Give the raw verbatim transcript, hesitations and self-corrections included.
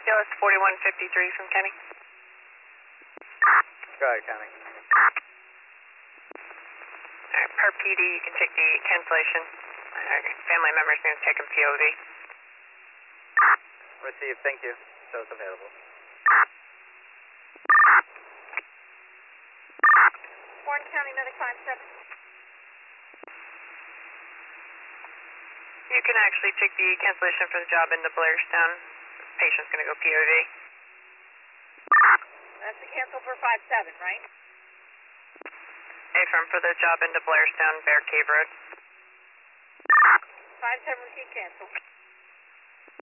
P L S forty-one fifty-three from Kenny. Go ahead, Kenny. Alright, per P D, you can take the cancellation. Our family member's going to take a P O V. Received, thank you. Shows available. Warren County Medic five seven. You can actually take the cancellation for the job into Blairstown. Patient's going to go P O V. That's the cancel for five seven, right? Affirm for the job into Blairstown, Bear Cave Road. five seven received cancel.